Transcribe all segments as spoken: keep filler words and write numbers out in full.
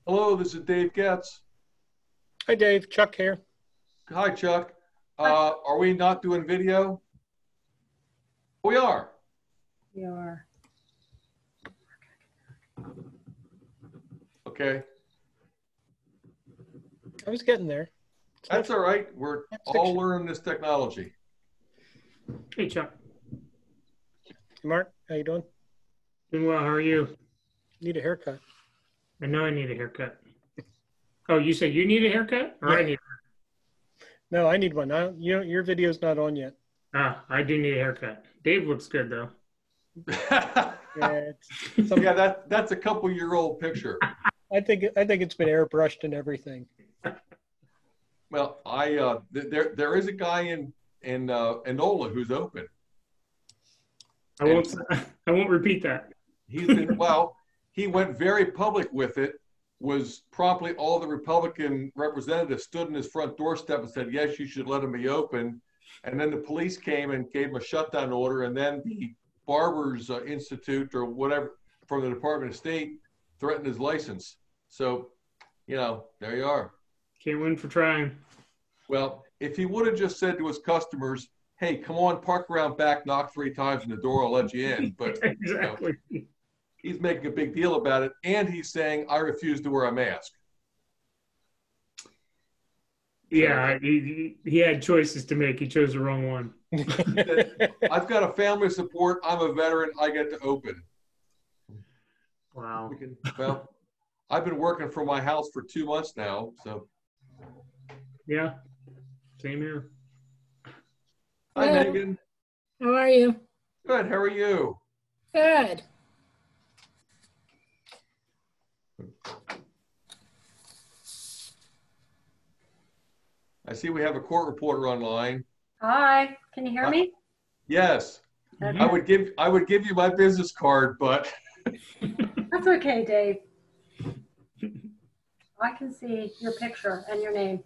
Hello, this is Dave Getz. Hi, Dave. Chuck here. Hi, Chuck. Uh, are we not doing video? We are. We are. Okay. I was getting there. It's That's not- all right. We're That's all fiction. learning this technology. Hey, Chuck. Mark, how you doing? Doing well. How are you? Need a haircut. I know I need a haircut. Oh, you say you need a haircut? Or I Yeah. need No, I need one. I don't, you know, your video's not on yet. Ah, I do need a haircut. Dave looks good, though. yeah, Yeah, it's some, that that's a couple year old picture. I think I think it's been airbrushed and everything. Well, I uh, th- there there is a guy in in uh, Enola who's open. I won't I won't repeat that. He's been well. He went very public with it. Was promptly all the Republican representatives stood in his front doorstep and said, "Yes, you should let him be open." And then the police came and gave him a shutdown order. And then the Barbers uh, Institute or whatever from the Department of State threatened his license. So, you know, there you are. Can't win for trying. Well, if he would have just said to his customers, "Hey, come on, park around back, knock three times on the door, I'll let you in." But Exactly. you know, he's making a big deal about it. And he's saying, "I refuse to wear a mask." Yeah, he, he he had choices to make. He chose the wrong one. I've got a family of support. I'm a veteran. I get to open. Wow. We can, well, I've been working from my house for two months now. So, Yeah. Same here. hi, Hello. Megan. How are you? Good. How are you? Good. I see we have a court reporter online. Hi. Can you hear me? Yes, Okay. I would give I would give you my business card, but That's okay, Dave. I can see your picture and your name.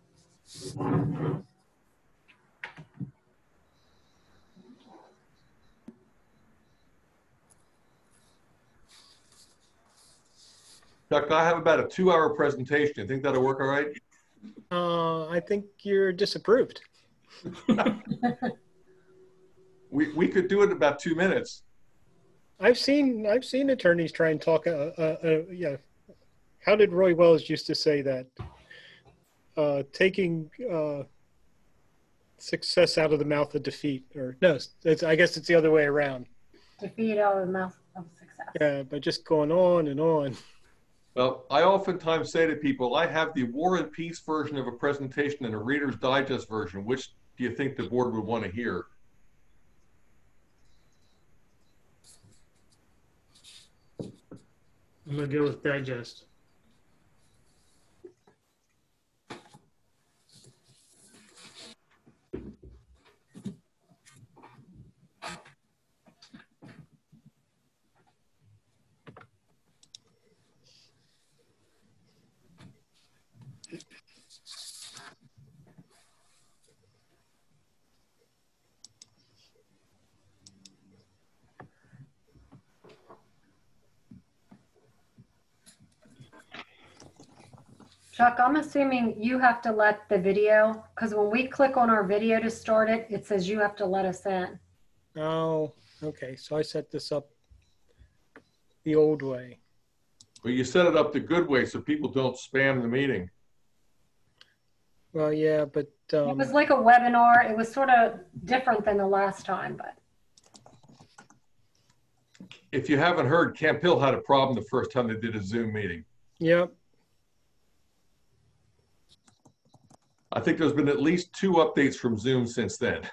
Chuck, I have about a two-hour presentation. You think that'll work all right? Uh, I think you're disapproved. We we could do it in about two minutes. I've seen I've seen attorneys try and talk. Uh, uh, uh, yeah, how did Roy Wells used to say that? Uh, taking uh, success out of the mouth of defeat, or no, it's, I guess it's the other way around. Defeat out of the mouth of success. Yeah, by just going on and on. Well, I oftentimes say to people, I have the War and Peace version of a presentation and a Reader's Digest version. Which do you think the board would want to hear? I'm gonna go with digest. Chuck, I'm assuming you have to let the video, because when we click on our video to start it, it says you have to let us in. Oh, okay. So I set this up the old way. Well, you set it up the good way so people don't spam the meeting. Well, yeah, but It um, was like a webinar. It was sort of different than the last time, but If you haven't heard, Camp Hill had a problem the first time they did a Zoom meeting. yep. I think there's been at least two updates from Zoom since then.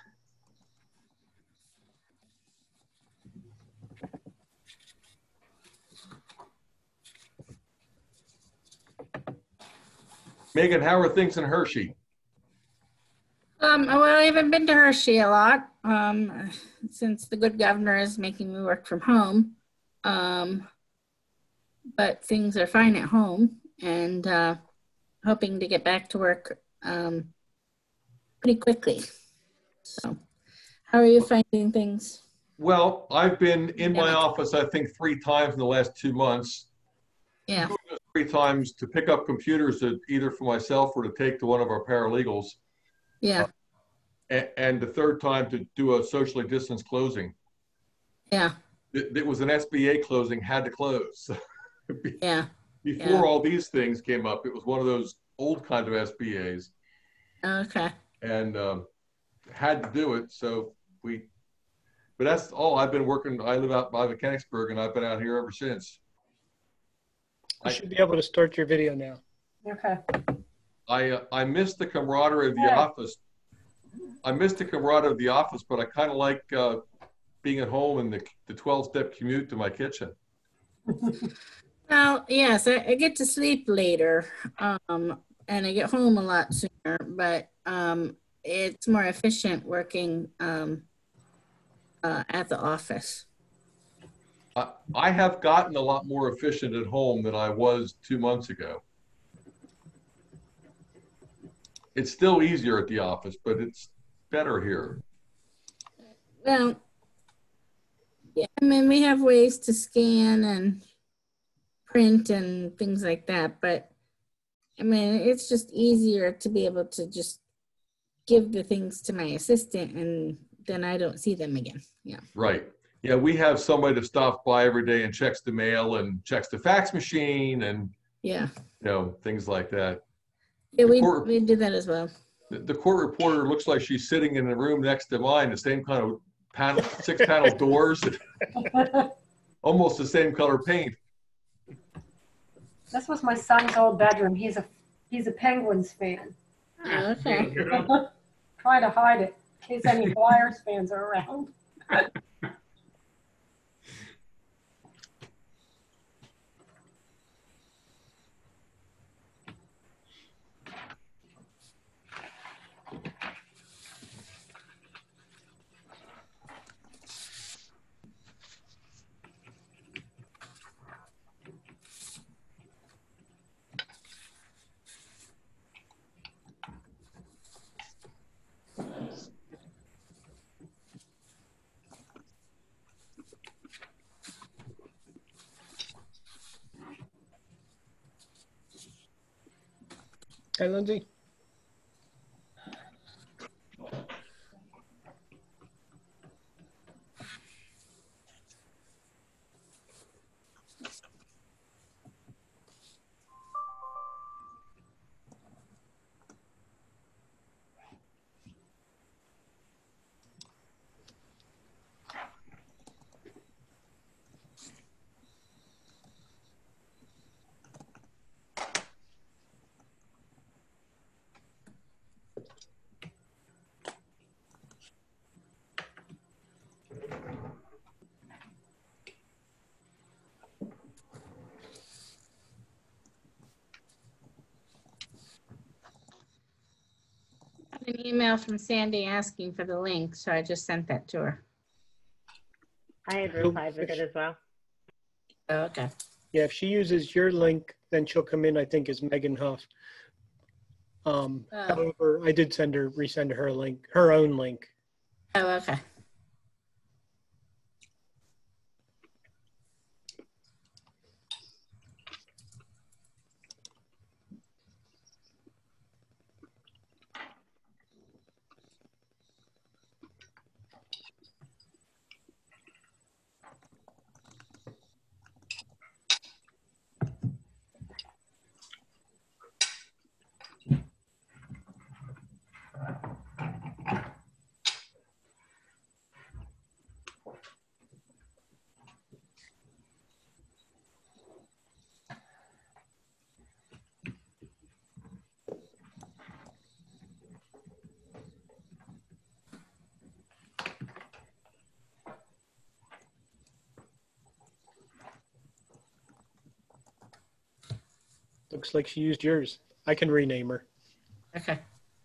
Megan, how are things in Hershey? Um, well, I haven't been to Hershey a lot um, since the good governor is making me work from home. Um, but things are fine at home and uh, hoping to get back to work um, pretty quickly. So, how are you finding things? Well, I've been in my Yeah. office, I think, three times in the last two months. Yeah. Two of three times to pick up computers to either for myself or to take to one of our paralegals, Yeah, and, and the third time to do a socially distanced closing. yeah, It, it was an S B A closing, had to close. yeah. Before Yeah. all these things came up, it was one of those old kind of S B As, Okay. and um, had to do it. So we, but that's all. I've been working. I live out by Mechanicsburg, and I've been out here ever since. You should be able to start your video now. Okay. I uh, I miss the camaraderie of the Yeah. office. I miss the camaraderie of the office, but I kind of like uh, being at home and the the twelve step commute to my kitchen. Well, yes, I, I get to sleep later, um, and I get home a lot sooner, but um, it's more efficient working um, uh, at the office. I, I have gotten a lot more efficient at home than I was two months ago. It's still easier at the office, but it's better here. Well, yeah, I mean, we have ways to scan and print and things like that, but I mean, it's just easier to be able to just give the things to my assistant and then I don't see them again. Yeah. Right. Yeah, we have somebody that stops by every day and checks the mail and checks the fax machine and, Yeah. you know, things like that. Yeah, we, court- we do that as well. The, the court reporter looks like she's sitting in the room next to mine, the same kind of panel, six panel doors, almost the same color paint. This was my son's old bedroom. He's a he's a Penguins fan. Oh, okay. Try to hide it in case any Flyers fans are around. Hey, Lindsay. An email from Sandy asking for the link, so I just sent that to her. I had replied with it as well. Oh, okay. Yeah, if she uses your link, then she'll come in, I think, as Megan Huff. Um, Oh. However, I did send her, resend her a link, her own link. Oh, okay. Looks like she used yours. I can rename her. Okay.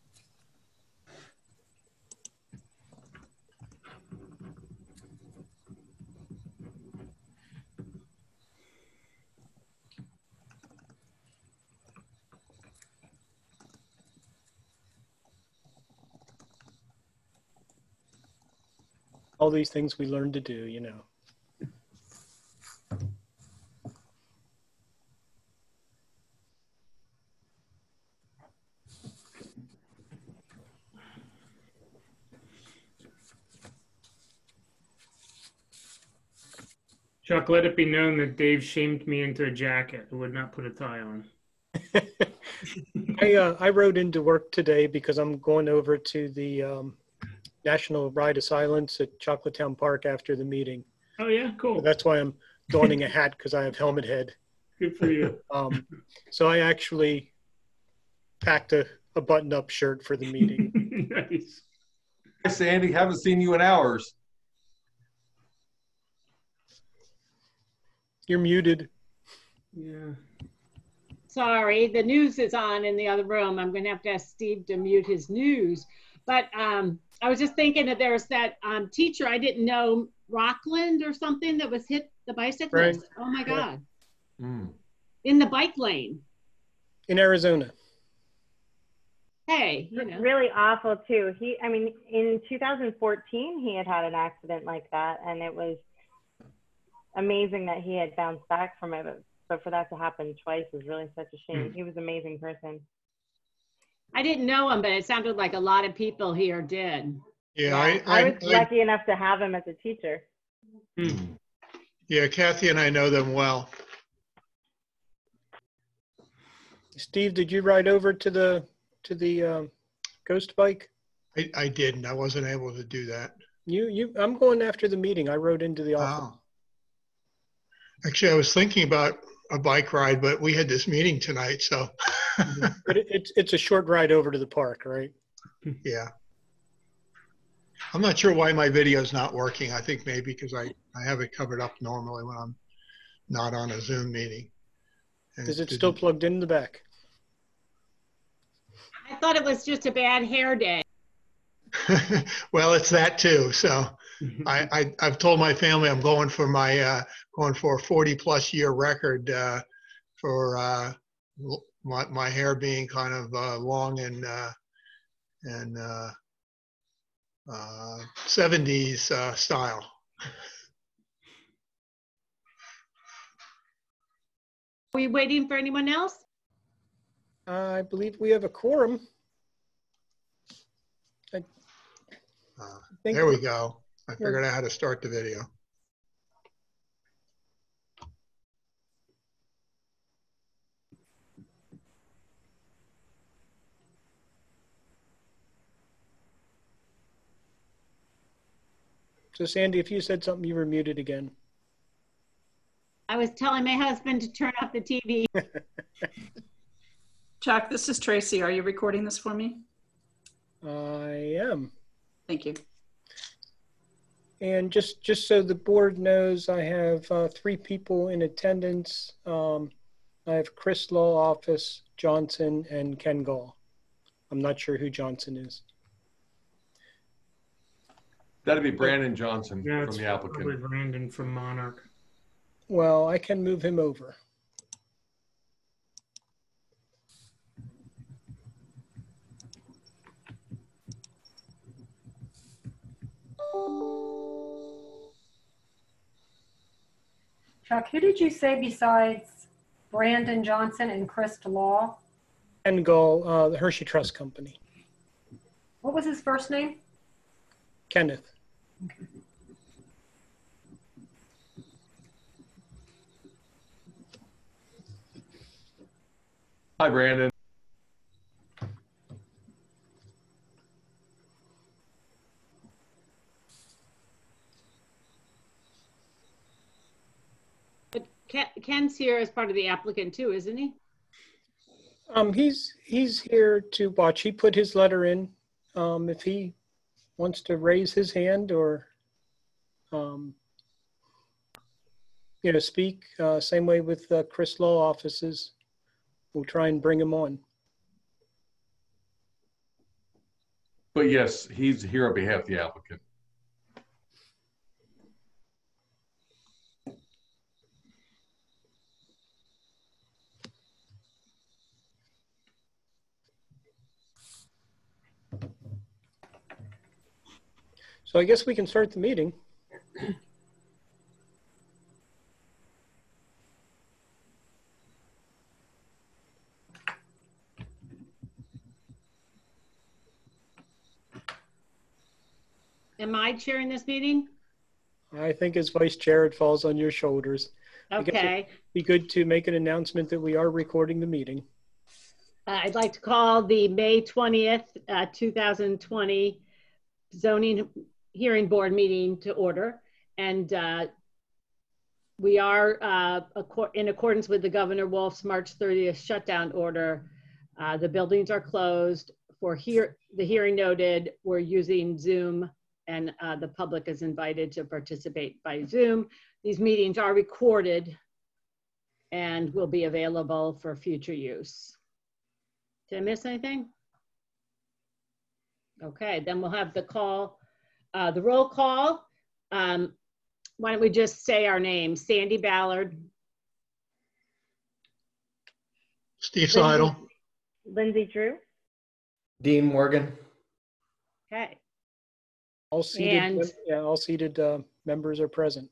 All these things we learned to do, you know. Chuck, let it be known that Dave shamed me into a jacket. I would not put a tie on. I uh, I rode into work today because I'm going over to the um, National Ride of Silence at Chocolatetown Park after the meeting. Oh, yeah, So cool. that's why I'm donning a hat, because I have helmet head. Good for you. Um, so I actually packed a, a button-up shirt for the meeting. Nice. Hi, Sandy. Haven't seen you in hours. You're muted. Yeah. Sorry, the news is on in the other room. I'm going to have to ask Steve to mute his news. But um, I was just thinking that there's that um, teacher I didn't know, Rockland or something, that was hit the bicyclist. Right. Oh my Yeah. God. Mm. In the bike lane. In Arizona. Hey, you know. Really awful too. He, I mean, in two thousand fourteen, he had had an accident like that, and it was amazing that he had bounced back from it. But, but for that to happen twice is really such a shame. Mm. He was an amazing person. I didn't know him, but it sounded like a lot of people here did. Yeah, I, I I, was I, lucky enough to have him as a teacher. Hmm. yeah, Kathy and I know them well. Steve, did you ride over to the to the um, Ghost Bike? I, I didn't. I wasn't able to do that. You you. I'm going after the meeting. I rode into the office. Oh. Actually, I was thinking about a bike ride, but we had this meeting tonight, so But it, it's it's a short ride over to the park, right? yeah. I'm not sure why my video's not working. I think maybe because I, I have it covered up normally when I'm not on a Zoom meeting. And Is it didn't- still plugged in the back? I thought it was just a bad hair day. Well, it's that too. So I, I I've told my family I'm going for my uh, going for a forty plus year record uh, for uh, l- my my hair being kind of uh, long and uh, and uh, uh, seventies uh, style. Are we waiting for anyone else? I believe we have a quorum. I Uh, think there we go. I figured out how to start the video. So Sandy, if you said something, you were muted again. I was telling my husband to turn off the T V. Chuck, this is Tracy. Are you recording this for me? I am. Thank you. And just, just so the board knows, I have uh, three people in attendance. Um, I have Chris Law Office, Johnson, and Ken Gall. I'm not sure who Johnson is. That'd be Brandon Johnson Yeah, from it's the probably applicant. Brandon from Monarch. Well, I can move him over. Chuck, who did you say besides Brandon Johnson and Chris Law? Ken Gall, uh, the Hershey Trust Company. What was his first name? Kenneth. Hi, Brandon. But Ken, Ken's here as part of the applicant too, isn't he? Um, he's he's here to watch. He put his letter in. Um, if he wants to raise his hand or, um, you know, speak. Uh, same way with uh, Chris Law offices. We'll try and bring him on. But yes, he's here on behalf of the applicant. So I guess we can start the meeting. Am I chairing this meeting? I think as vice chair, it falls on your shoulders. I guess Okay. it'd be good to make an announcement that we are recording the meeting. Uh, I'd like to call the May twentieth, uh, two thousand twenty zoning hearing board meeting to order. And uh, we are uh, acco- in accordance with the Governor Wolf's March thirtieth shutdown order. Uh, the buildings are closed. For here, the hearing noted, we're using Zoom, and uh, the public is invited to participate by Zoom. These meetings are recorded and will be available for future use. Did I miss anything? Okay, then we'll have the call, uh, the roll call. Um, why don't we just say our names? Sandy Ballard. Steve Seidel. Lindsay Drew. Dean Morgan. Okay. All seated, And- yeah, all seated uh, members are present.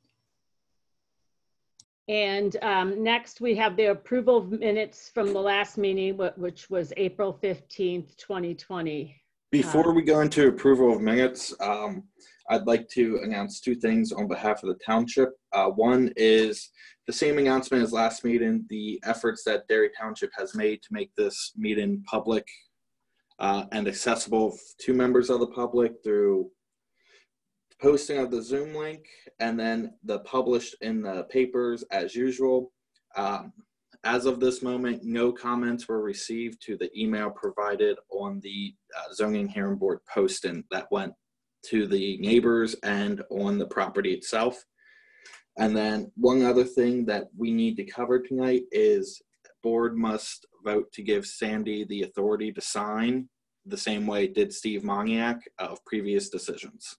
And um, next we have the approval of minutes from the last meeting, wh- which was April fifteenth, twenty twenty. Before we go into approval of minutes, um, I'd like to announce two things on behalf of the township. Uh, one is the same announcement as last meeting, the efforts that Derry Township has made to make this meeting public uh, and accessible to members of the public through posting of the Zoom link and then the published in the papers as usual. Um, as of this moment, no comments were received to the email provided on the uh, zoning hearing board posting that went to the neighbors and on the property itself. And then one other thing that we need to cover tonight is the board must vote to give Sandy the authority to sign the same way it did Steve Moniak of previous decisions.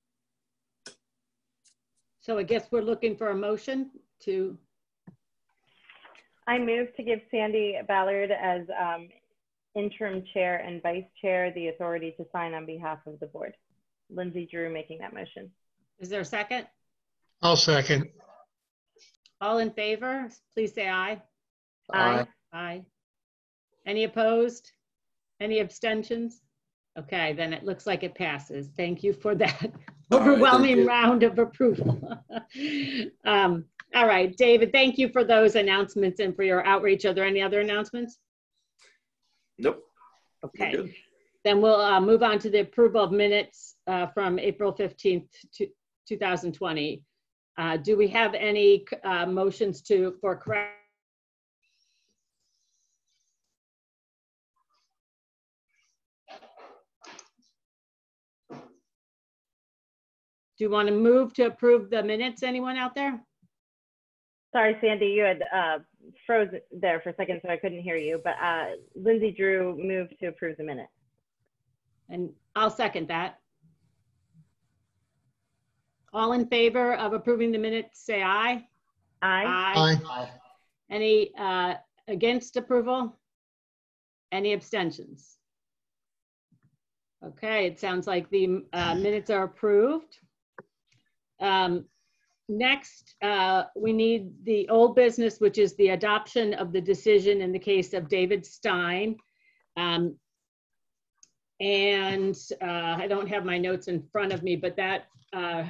So I guess we're looking for a motion to, I move to give Sandy Ballard as um, interim chair and vice chair the authority to sign on behalf of the board. Lindsay Drew making that motion. is there a second? I'll second. All in favor, please say aye. Aye. Aye. Any opposed? Any abstentions? Okay, then it looks like it passes. Thank you for that All right, overwhelming thank you. round of approval. um, all right, David, thank you for those announcements and for your outreach. Are there any other announcements? Nope. we're Okay, good. then we'll uh, move on to the approval of minutes uh, from April fifteenth, to two thousand twenty. Uh, do we have any uh, motions to for correct? Do you want to move to approve the minutes? Anyone out there? Sorry, Sandy, you had uh, froze there for a second, so I couldn't hear you. But uh, Lindsay Drew moved to approve the minute. And I'll second that. All in favor of approving the minutes, say aye. Aye. Aye. Any uh, against approval? Any abstentions? Okay, it sounds like the uh, minutes are approved. Um, next, uh, we need the old business, which is the adoption of the decision in the case of David Stein. Um, and uh, I don't have my notes in front of me, but that uh,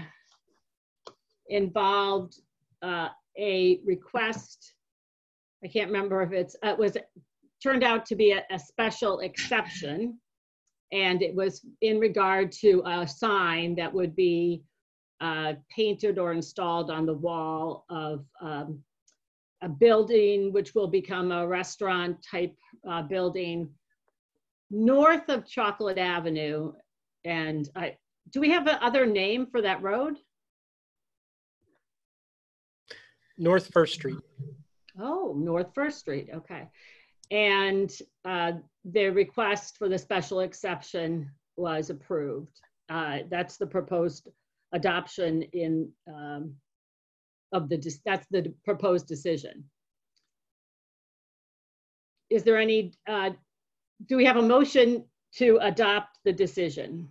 involved uh, a request. I can't remember if it's, it was turned out to be a, a special exception. And it was in regard to a sign that would be uh, painted or installed on the wall of um, a building, which will become a restaurant type uh, building north of Chocolate Avenue. And I, do we have a other name for that road? North First Street. Oh, North First Street, okay. And uh, the request for the special exception was approved. Uh, that's the proposed adoption in um, of the, that's the proposed decision. Is there any, uh, do we have a motion to adopt the decision?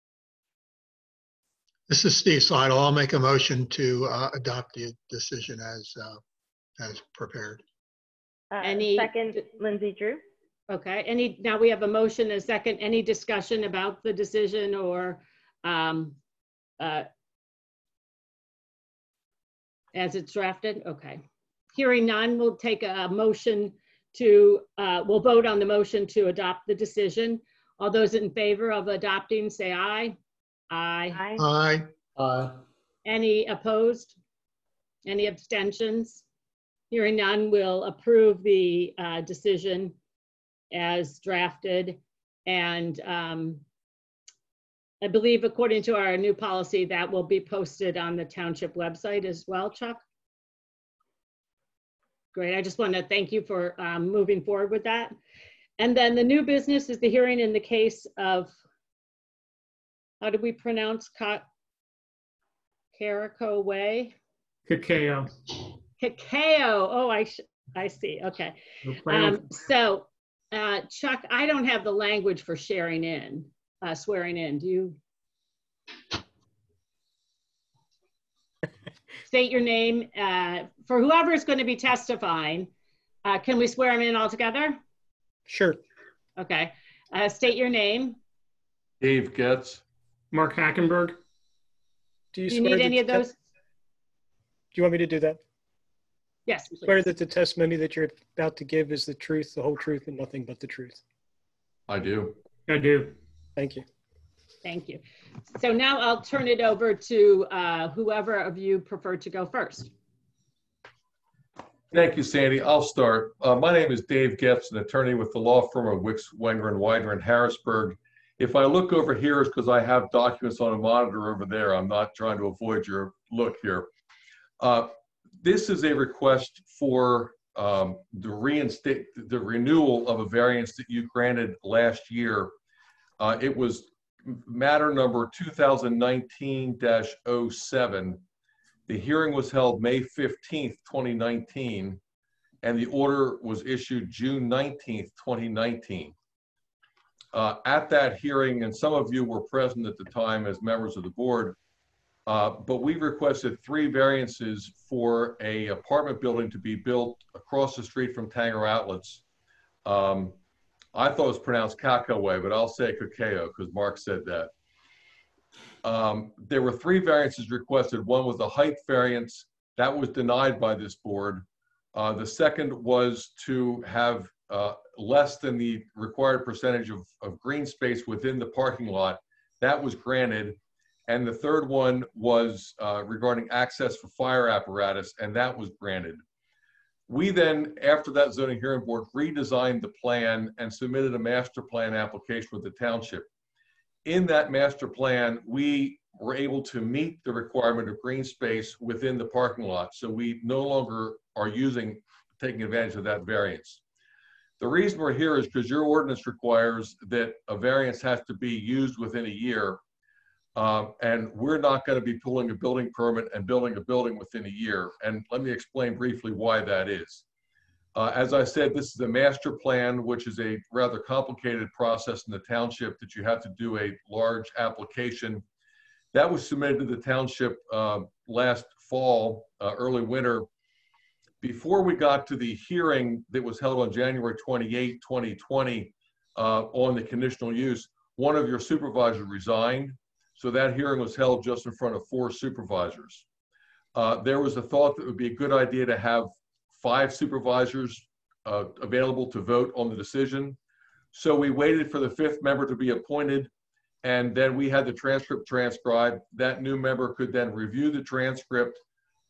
This is Steve Seidel. I'll make a motion to uh, adopt the decision as uh, as prepared. Uh, Any- second, Lindsay Drew. Okay, any, now we have a motion, a second, any discussion about the decision or, um, uh, As it's drafted? Okay. Hearing none, we'll take a motion to, uh, we'll vote on the motion to adopt the decision. All those in favor of adopting, say aye. Aye. Aye. Aye. Aye. Any opposed? Any abstentions? Hearing none, we'll approve the uh, decision as drafted. And um, I believe according to our new policy, that will be posted on the township website as well, Chuck? Great, I just want to thank you for um, moving forward with that. And then the new business is the hearing in the case of, how do we pronounce Ca- Carico Way? Cacao. Cacao, oh, I, sh I see, okay. Um, so, uh, Chuck, I don't have the language for sharing in, uh, swearing in, do you? State your name, uh, for whoever is going to be testifying. Uh, can we swear them in all together? Sure. Okay, uh, state your name. Dave Getz. Mark Hackenberg. Do you, Do you swear need that any of the te- those? Do you want me to do that? Yes, please. Swear that the testimony that you're about to give is the truth, the whole truth, and nothing but the truth. I do. I do. Thank you. Thank you. So now I'll turn it over to uh, whoever of you prefer to go first. Thank you, Sandy. I'll start. Uh, my name is Dave Getz, an attorney with the law firm of Wicks, Wenger, and Widener in Harrisburg. If I look over here, it's because I have documents on a monitor over there. I'm not trying to avoid your look here. Uh, this is a request for um, the reinstate, the renewal of a variance that you granted last year. Uh, it was matter number two thousand nineteen dash oh seven. The hearing was held May fifteenth, twenty nineteen, and the order was issued June nineteenth, twenty nineteen. Uh, at that hearing, and some of you were present at the time as members of the board, uh, but we requested three variances for a apartment building to be built across the street from Tanger Outlets. Um, I thought it was pronounced Cacao Way, but I'll say Cacao because Mark said that. Um, there were three variances requested. One was the height variance. That was denied by this board. Uh, the second was to have uh, less than the required percentage of, of green space within the parking lot. That was granted. And the third one was uh, regarding access for fire apparatus, and that was granted. We then, after that zoning hearing board, redesigned the plan and submitted a master plan application with the township. In that master plan, we were able to meet the requirement of green space within the parking lot. So we no longer are using, taking advantage of that variance. The reason we're here is because your ordinance requires that a variance has to be used within a year. Um, and we're not going to be pulling a building permit and building a building within a year. And let me explain briefly why that is. Uh, as I said, this is a master plan, which is a rather complicated process in the township that you have to do a large application. That was submitted to the township uh, last fall, uh, early winter. Before we got to the hearing that was held on January twenty-eighth, twenty twenty uh, on the conditional use, one of your supervisors resigned. So that hearing was held just in front of four supervisors. Uh, there was a thought that it would be a good idea to have five supervisors uh, available to vote on the decision. So we waited for the fifth member to be appointed, and then we had the transcript transcribed. That new member could then review the transcript,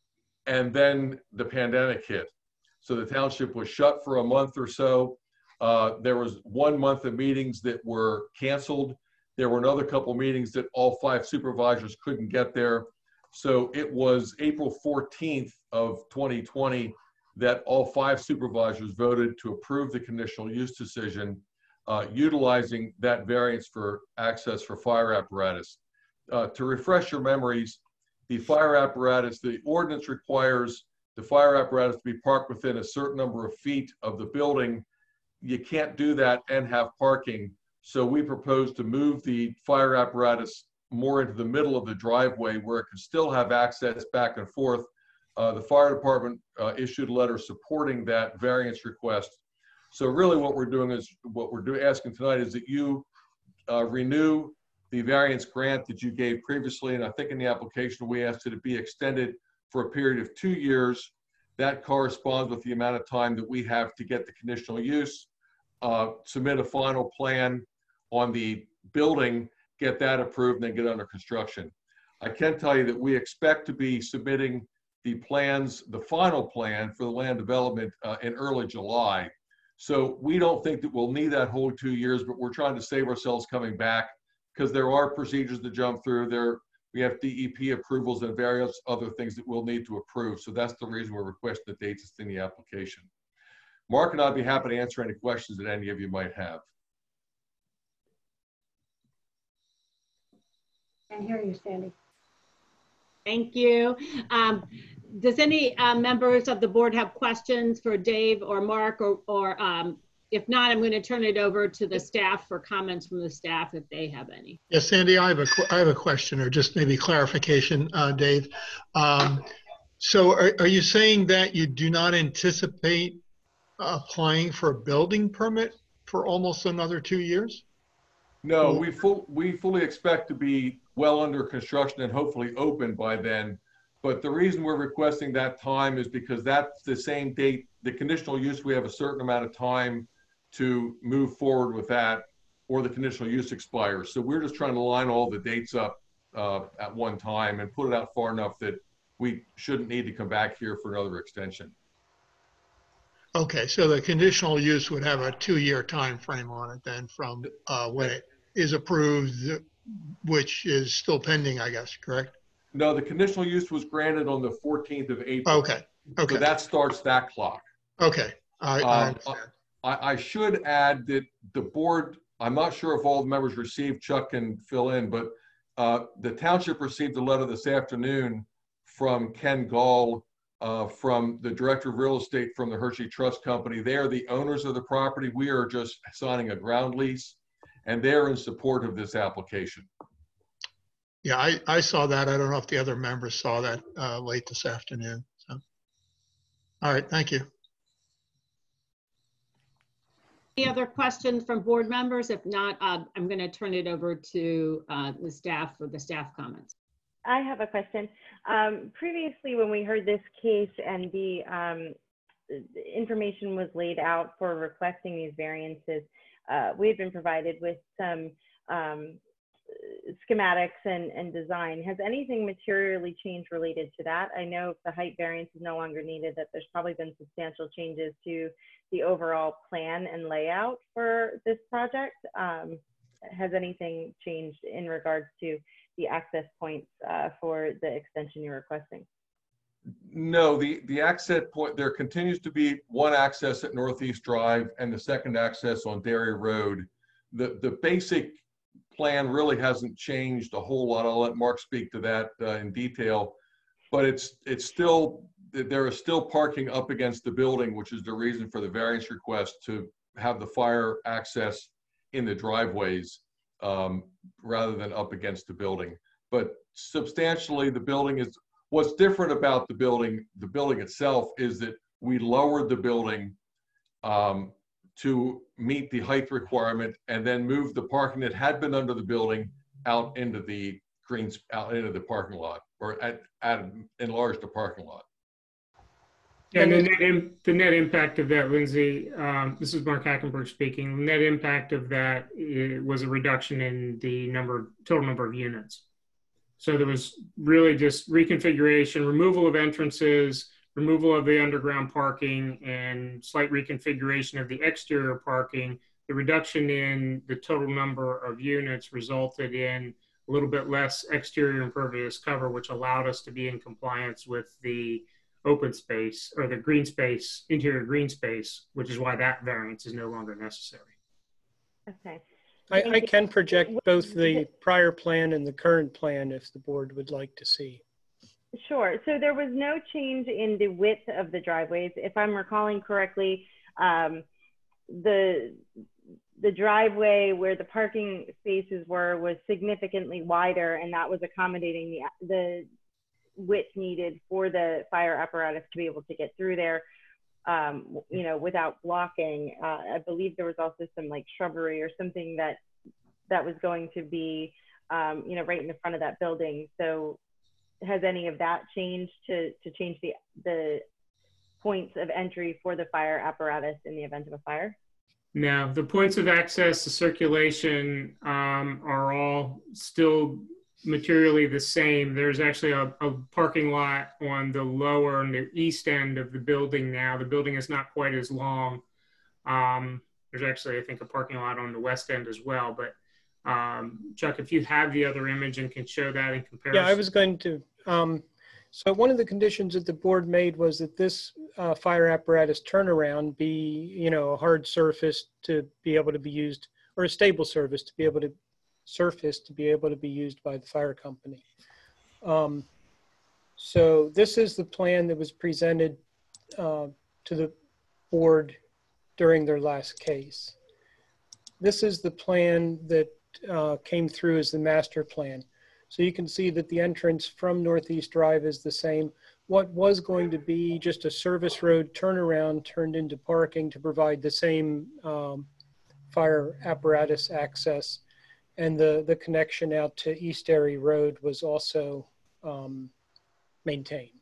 and then the pandemic hit. So the township was shut for a month or so. Uh, there was one month of meetings that were canceled. There were another couple meetings that all five supervisors couldn't get there. So it was April fourteenth of twenty twenty that all five supervisors voted to approve the conditional use decision, uh, utilizing that variance for access for fire apparatus. Uh, to refresh your memories, the fire apparatus, the ordinance requires the fire apparatus to be parked within a certain number of feet of the building. You can't do that and have parking. So we propose to move the fire apparatus more into the middle of the driveway where it can still have access back and forth. Uh, the fire department uh, issued a letter supporting that variance request. So really what we're doing is, what we're doing, asking tonight is that you uh, renew the variance grant that you gave previously. And I think in the application, we asked it to be extended for a period of two years. That corresponds with the amount of time that we have to get the conditional use, uh, submit a final plan on the building, get that approved, and then get under construction. I can tell you that we expect to be submitting the plans, the final plan for the land development uh, in early July. So we don't think that we'll need that whole two years, but we're trying to save ourselves coming back because there are procedures to jump through. There, we have D E P approvals and various other things that we'll need to approve. So that's the reason we're requesting the dates that's in the application. Mark and I'd be happy to answer any questions that any of you might have. Can't hear you, Sandy. Thank you. Um, does any uh, members of the board have questions for Dave or Mark, or, or um, if not, I'm going to turn it over to the staff for comments from the staff if they have any. Yes, Sandy, I have a, I have a question, or just maybe clarification, uh, Dave. Um, so are, are you saying that you do not anticipate applying for a building permit for almost another two years? No, we full, we fully expect to be well under construction and hopefully open by then. But the reason we're requesting that time is because that's the same date, the conditional use, we have a certain amount of time to move forward with that, or the conditional use expires. So we're just trying to line all the dates up uh, at one time and put it out far enough that we shouldn't need to come back here for another extension. Okay, so the conditional use would have a two-year time frame on it then from uh, when it is approved, which is still pending, I guess, correct? No, the conditional use was granted on the fourteenth of April. Okay, okay. So that starts that clock. Okay, I, I um, understand. I, I should add that the board, I'm not sure if all the members received, Chuck can fill in, but uh, the township received a letter this afternoon from Ken Gall, uh, from the director of real estate from the Hershey Trust Company. They are the owners of the property. We are just signing a ground lease, and they're in support of this application. Yeah, I, I saw that. I don't know if the other members saw that uh, late this afternoon. So, all right, thank you. Any other questions from board members? If not, uh, I'm going to turn it over to uh, the staff for the staff comments. I have a question. Um, previously, when we heard this case and the, um, the information was laid out for requesting these variances, uh, we had been provided with some um, schematics and, and design. Has anything materially changed related to that? I know if the height variance is no longer needed, that there's probably been substantial changes to the overall plan and layout for this project. Um, has anything changed in regards to the access points uh, for the extension you're requesting? No, the, the access point, there continues to be one access at Northeast Drive and the second access on Dairy Road. The, the basic plan really hasn't changed a whole lot. I'll let Mark speak to that uh, in detail, but it's, it's still, there is still parking up against the building, which is the reason for the variance request to have the fire access in the driveways um, rather than up against the building. But substantially, the building is, what's different about the building, the building itself is that we lowered the building um, to meet the height requirement and then moved the parking that had been under the building out into the greens, out into the parking lot, or at, at enlarged the parking lot. Yeah, and the net, im the net impact of that, Lindsay, um, this is Mark Hackenberg speaking. The net impact of that it was a reduction in the number, total number of units. So there was really just reconfiguration, removal of entrances, removal of the underground parking, and slight reconfiguration of the exterior parking. The reduction in the total number of units resulted in a little bit less exterior impervious cover, which allowed us to be in compliance with the open space or the green space, interior green space, which is why that variance is no longer necessary. Okay. I, I can project both the prior plan and the current plan if the board would like to see. Sure. So there was no change in the width of the driveways. If I'm recalling correctly, um, the the driveway where the parking spaces were was significantly wider, and that was accommodating the the width needed for the fire apparatus to be able to get through there, um, you know, without blocking. Uh, I believe there was also some like shrubbery or something that that was going to be, um, you know, right in the front of that building. So has any of that changed to, to change the, the points of entry for the fire apparatus in the event of a fire? No, the points of access to circulation um, are all still materially the same. There's actually a, a parking lot on the lower and the east end of the building now. The building is not quite as long. Um, there's actually, I think, a parking lot on the west end as well. But um, Chuck, if you have the other image and can show that in comparison. Yeah, I was going to. Um, so one of the conditions that the board made was that this uh, fire apparatus turnaround be, you know, a hard surface to be able to be used, or a stable surface to be able to surface to be able to be used by the fire company. Um, so this is the plan that was presented uh, to the board during their last case. This is the plan that uh, came through as the master plan. So you can see that the entrance from Northeast Drive is the same. What was going to be just a service road turnaround turned into parking to provide the same um, fire apparatus access. And the, the connection out to East Erie Road was also um, maintained.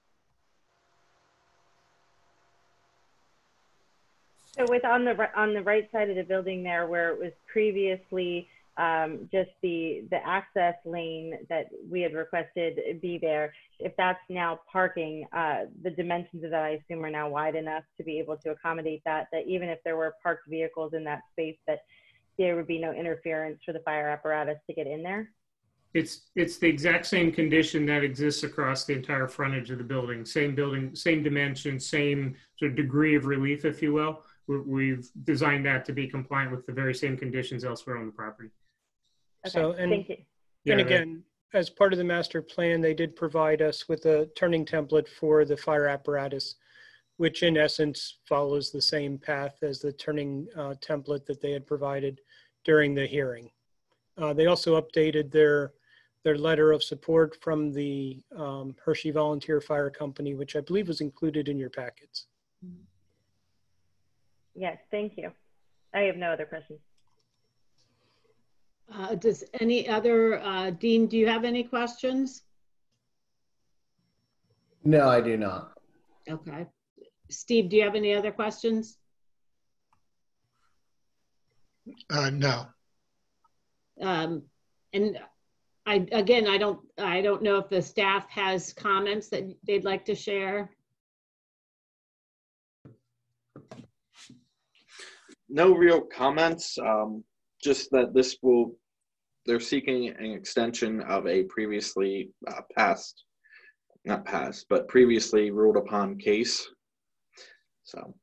So with on the, on the right side of the building there where it was previously um, just the, the access lane that we had requested be there, if that's now parking, uh, the dimensions of that I assume are now wide enough to be able to accommodate that, that even if there were parked vehicles in that space, that there would be no interference for the fire apparatus to get in there? It's it's the exact same condition that exists across the entire frontage of the building. Same building, same dimension, same sort of degree of relief, if you will. We're, we've designed that to be compliant with the very same conditions elsewhere on the property. Okay, so, and, thank you. And Yeah, again, as part of the master plan, they did provide us with a turning template for the fire apparatus, which in essence follows the same path as the turning uh, template that they had provided during the hearing. Uh, they also updated their, their letter of support from the um, Hershey Volunteer Fire Company, which I believe was included in your packets. Yes, thank you. I have no other questions. Uh, does any other, uh, Dean, do you have any questions? No, I do not. Okay. Steve, do you have any other questions? Uh, no. Um, and I, again, I don't, I don't know if the staff has comments that they'd like to share. No real comments, um, just that this will, they're seeking an extension of a previously uh, passed, not passed, but previously ruled upon case. So.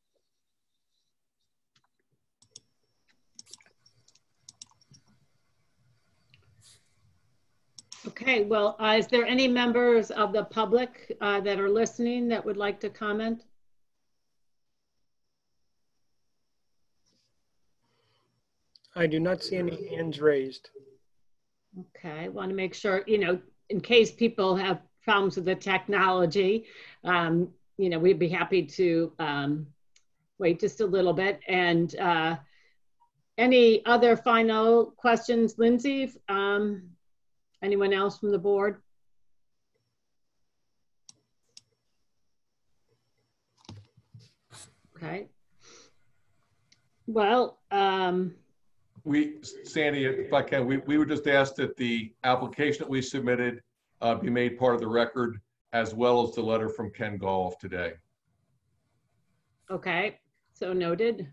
Okay, well, uh, is there any members of the public uh, that are listening that would like to comment? I do not see any hands raised. Okay, I want to make sure, you know, in case people have problems with the technology, um, you know, we'd be happy to um, wait just a little bit. And uh, any other final questions, Lindsay? Um, anyone else from the board? Okay. Well, um, We, Sandy, if I can, we, we would just ask that the application that we submitted uh, be made part of the record, as well as the letter from Ken Golf today. okay, so noted.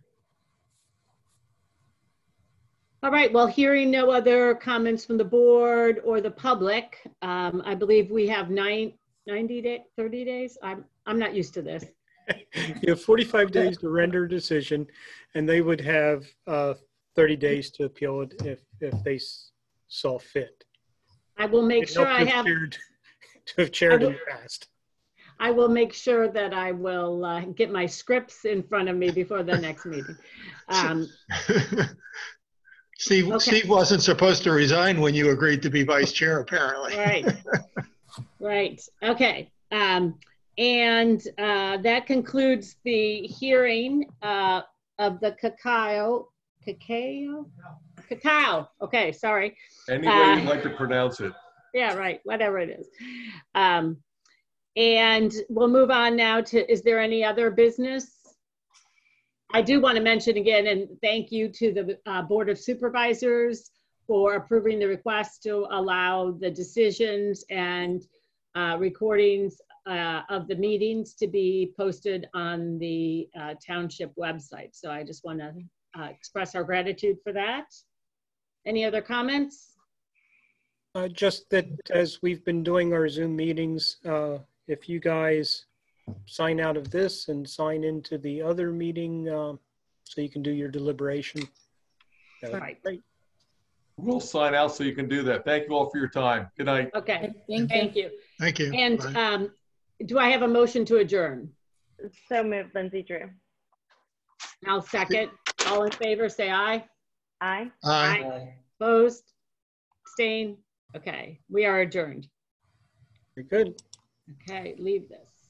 All right, well, hearing no other comments from the board or the public, um, I believe we have nine, ninety days, thirty days. I'm, I'm not used to this. You have forty-five days to render a decision, and they would have uh, thirty days to appeal it if, if they s- saw fit. I will make They'd sure hope I to have, chaired- To have chaired I in will- the past. I will make sure that I will uh, get my scripts in front of me before the next meeting. Um, Steve, Okay. Steve wasn't supposed to resign when you agreed to be vice chair, apparently. Right, right, okay. Um, and uh, that concludes the hearing uh, of the cacao, cacao? Cacao, okay, sorry. Any way Uh, you'd like to pronounce it. Yeah, right. Whatever it is. Um, and we'll move on now to, is there any other business? I do want to mention again, and thank you to the uh, Board of Supervisors for approving the request to allow the decisions and uh, recordings uh, of the meetings to be posted on the uh, township website. So I just want to uh, express our gratitude for that. Any other comments? Uh, just that as we've been doing our Zoom meetings, uh, if you guys sign out of this and sign into the other meeting uh, so you can do your deliberation. All right. Great. We'll sign out so you can do that. Thank you all for your time. Good night. Okay. Thank Thank you. you. Thank you. And Bye. um, do I have a motion to adjourn? So moved, Lindsay Drew. I'll second. All in favor, say aye. Aye. Aye. Aye. Opposed? Abstain? Okay, we are adjourned. Very good. Okay, leave this.